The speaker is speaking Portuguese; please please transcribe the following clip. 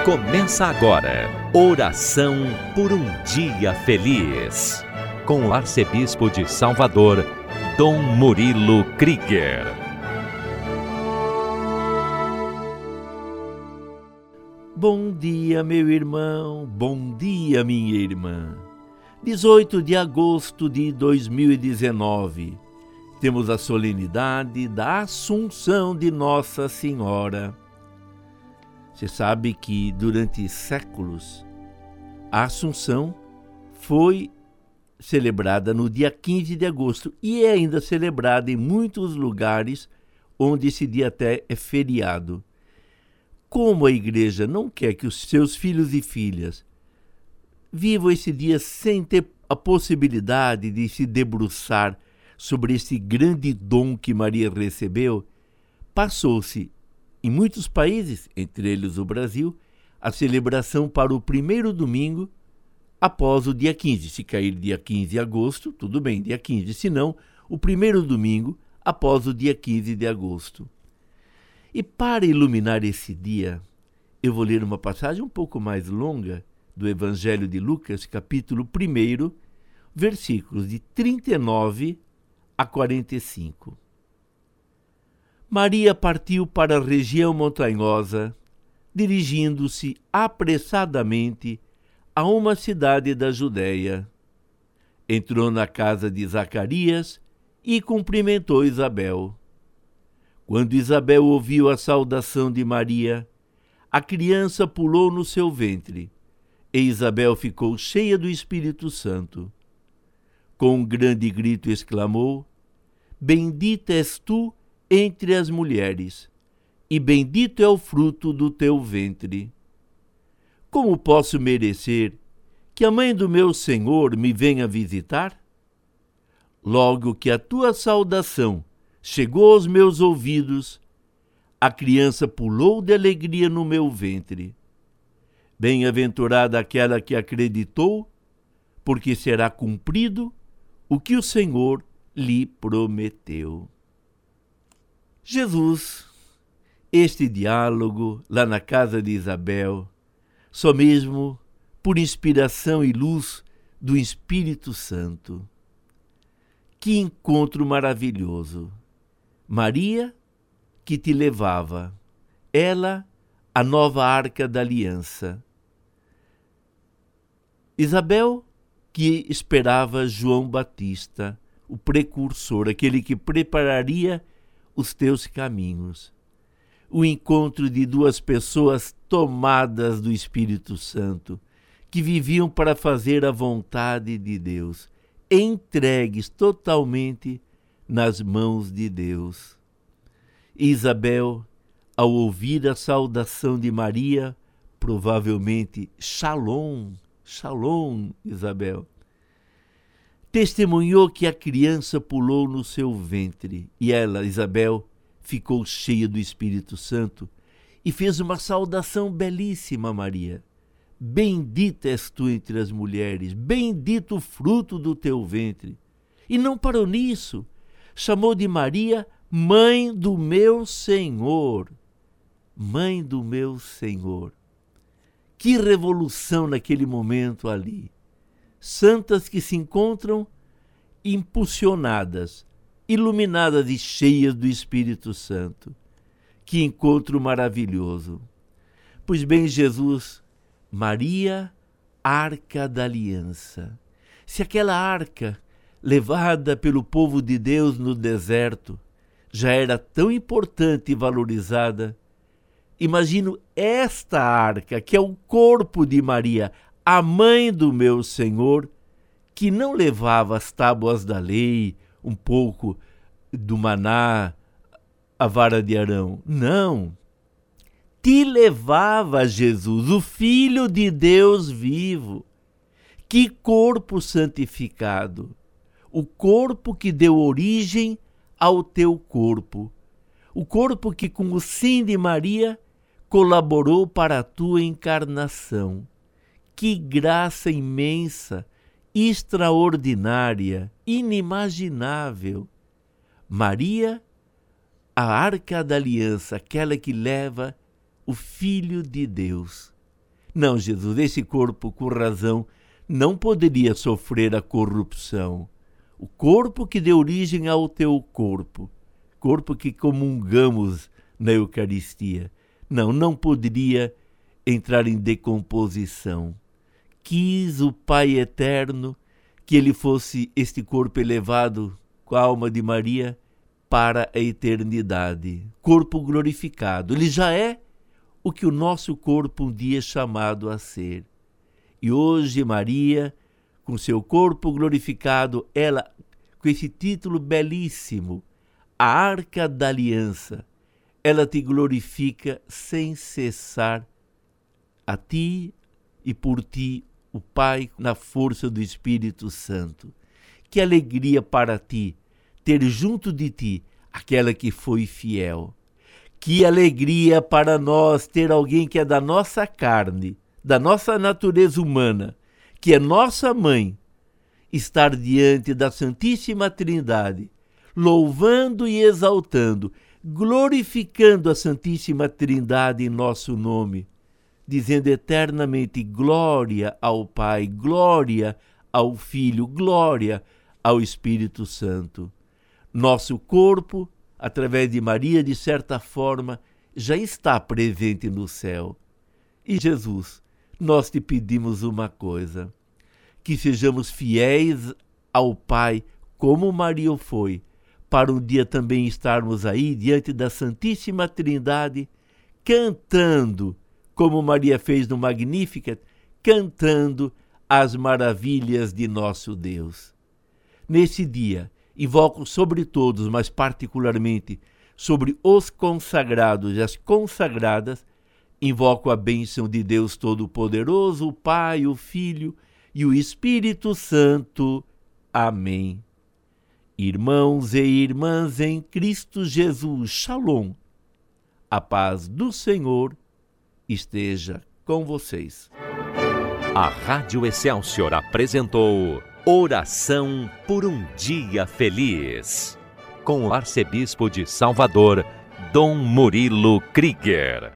Começa agora, oração por um dia feliz, com o arcebispo de Salvador, Dom Murilo Krieger. Bom dia, meu irmão, bom dia, minha irmã. 18 de agosto de 2019, temos a solenidade da Assunção de Nossa Senhora. Você sabe que durante séculos a Assunção foi celebrada no dia 15 de agosto e é ainda celebrada em muitos lugares onde esse dia até é feriado. Como a igreja não quer que os seus filhos e filhas vivam esse dia sem ter a possibilidade de se debruçar sobre esse grande dom que Maria recebeu, passou-se em muitos países, entre eles o Brasil, a celebração para o primeiro domingo após o dia 15. Se cair dia 15 de agosto, tudo bem, dia 15. Se não, o primeiro domingo após o dia 15 de agosto. E para iluminar esse dia, eu vou ler uma passagem um pouco mais longa do Evangelho de Lucas, capítulo 1, versículos de 39 a 45. Maria partiu para a região montanhosa, dirigindo-se apressadamente a uma cidade da Judéia. Entrou na casa de Zacarias e cumprimentou Isabel. Quando Isabel ouviu a saudação de Maria, a criança pulou no seu ventre, e Isabel ficou cheia do Espírito Santo. Com um grande grito exclamou: Bendita és tu entre as mulheres, e bendito é o fruto do teu ventre. Como posso merecer que a mãe do meu Senhor me venha visitar? Logo que a tua saudação chegou aos meus ouvidos, a criança pulou de alegria no meu ventre. Bem-aventurada aquela que acreditou, porque será cumprido o que o Senhor lhe prometeu. Jesus, este diálogo lá na casa de Isabel, só mesmo por inspiração e luz do Espírito Santo. Que encontro maravilhoso! Maria, que te levava, ela, a nova arca da aliança. Isabel, que esperava João Batista, o precursor, aquele que prepararia os teus caminhos. O encontro de duas pessoas tomadas do Espírito Santo, que viviam para fazer a vontade de Deus, entregues totalmente nas mãos de Deus. Isabel, ao ouvir a saudação de Maria, provavelmente Shalom, Shalom, Isabel, testemunhou que a criança pulou no seu ventre e ela, Isabel, ficou cheia do Espírito Santo e fez uma saudação belíssima a Maria. Bendita és tu entre as mulheres, bendito o fruto do teu ventre. E não parou nisso, chamou de Maria mãe do meu Senhor. Mãe do meu Senhor. Que revolução naquele momento ali. Santas que se encontram impulsionadas, iluminadas e cheias do Espírito Santo. Que encontro maravilhoso. Pois bem, Jesus, Maria, arca da aliança. Se aquela arca, levada pelo povo de Deus no deserto, já era tão importante e valorizada, imagino esta arca, que é o corpo de Maria, a mãe do meu Senhor, que não levava as tábuas da lei, um pouco do maná, a vara de Arão. Não. Te levava Jesus, o Filho de Deus vivo. Que corpo santificado! O corpo que deu origem ao teu corpo. O corpo que, com o sim de Maria, colaborou para a tua encarnação. Que graça imensa, extraordinária, inimaginável. Maria, a arca da aliança, aquela que leva o Filho de Deus. Não, Jesus, esse corpo, com razão, não poderia sofrer a corrupção. O corpo que deu origem ao teu corpo que comungamos na Eucaristia, não poderia entrar em decomposição. Quis o Pai Eterno que ele fosse este corpo elevado com a alma de Maria para a eternidade. Corpo glorificado. Ele já é o que o nosso corpo um dia é chamado a ser. E hoje Maria, com seu corpo glorificado, ela, com esse título belíssimo, a Arca da Aliança, ela te glorifica sem cessar, a ti e por ti, o Pai, na força do Espírito Santo. Que alegria para ti ter junto de ti aquela que foi fiel. Que alegria para nós ter alguém que é da nossa carne, da nossa natureza humana, que é nossa mãe, estar diante da Santíssima Trindade, louvando e exaltando, glorificando a Santíssima Trindade em nosso nome, dizendo eternamente glória ao Pai, glória ao Filho, glória ao Espírito Santo. Nosso corpo, através de Maria, de certa forma, já está presente no céu. E Jesus, nós te pedimos uma coisa, que sejamos fiéis ao Pai, como Maria foi, para um dia também estarmos aí diante da Santíssima Trindade, cantando, como Maria fez no Magnificat, cantando as maravilhas de nosso Deus. Nesse dia, invoco sobre todos, mas particularmente sobre os consagrados e as consagradas, invoco a bênção de Deus Todo-Poderoso, o Pai, o Filho e o Espírito Santo. Amém. Irmãos e irmãs em Cristo Jesus, Shalom. A paz do Senhor esteja com vocês. A Rádio Excelsior apresentou Oração por um Dia Feliz, com o arcebispo de Salvador, Dom Murilo Krieger.